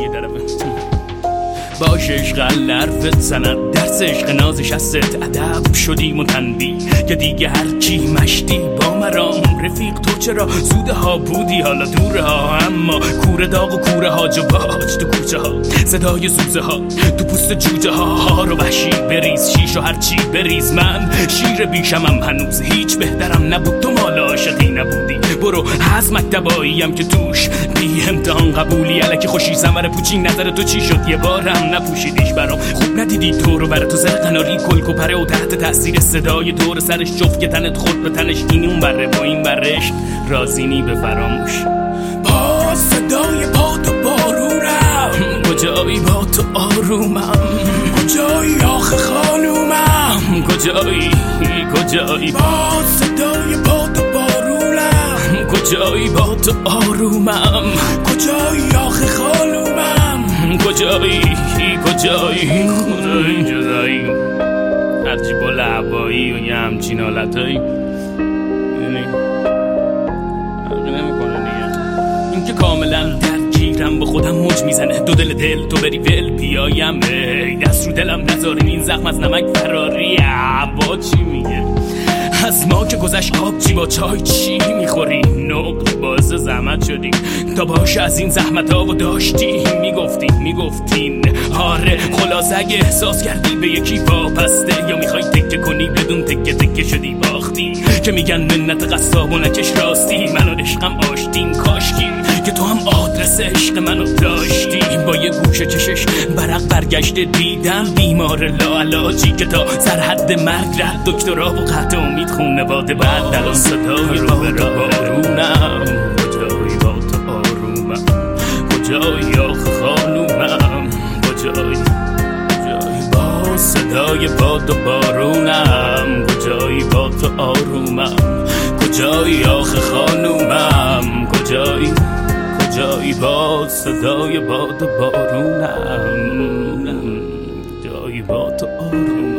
باش عشق لرفت سند درس عشق نازش هست ادب شدیم و تنبی که دیگه هرچی مشتی با مرام رفیق تو چرا زوده ها بودی حالا دوره ها اما کوره داغ و کوره ها جباج تو کوچه ها صدای زوزه ها تو پوست جوجه ها رو وحشی بریز شیش و هرچی بریز من شیر بیشمم هنوز هیچ بهترم نبود تو مال عاشقی نبودی برو از مکتباییم که توش بی امتحان قبولی الکی خوشی ثمر پوچی نظر تو چی شد یه بارم نپوشیدیش برام خوب ندیدی تو رو برای تو زر قناری کلک و پره و تحت تاثیر صدای دور سرش جفت که تنت خود به تنش اینی اون بره با این برش رازینی به فراموش با صدای پات و بارونم کجایی با تو آرومم کجایی آخه خانومم کجایی با صدای پات و بارونم کجایی با تو آرومم کجایی آخه خانومم کجایی جدایی هرچی با لعبایی و یه همچین حالتایی این که کاملا درگیرم با خودم موج میزنه دو دل تو بری ول بیایم دست رو دلم نذارین این زخم از نمک فراریه با چی میگه از ما که گذشت آب چی با چای چی میخوری نقل باز زحمت شدیم تا باش از این زحمت ها و داشتیم میگفتین آره خلاص اگه احساس کردی به یکی واپسته یا میخوای تکه کنی بدون تکه شدی باختی که میگن منت قصاب و نکش راستی من و عشقم آشتیم کاشکی که تو هم آدرس عشق منو داشتی با یه گوشه چشش برق برگشته دیدم بیمار لاعلاجی که تا سرحد مرگ رد دکترا و قطع امید خونواده بعد الان صدای بارونم کجایی با تو آرومم کجایی آخه خانومم کجایی با صدای باد و بارونم کجایی با تو آرومم کجایی آخه خانومم کجایی با صدای باد و بارونم کجایی با تو آرومم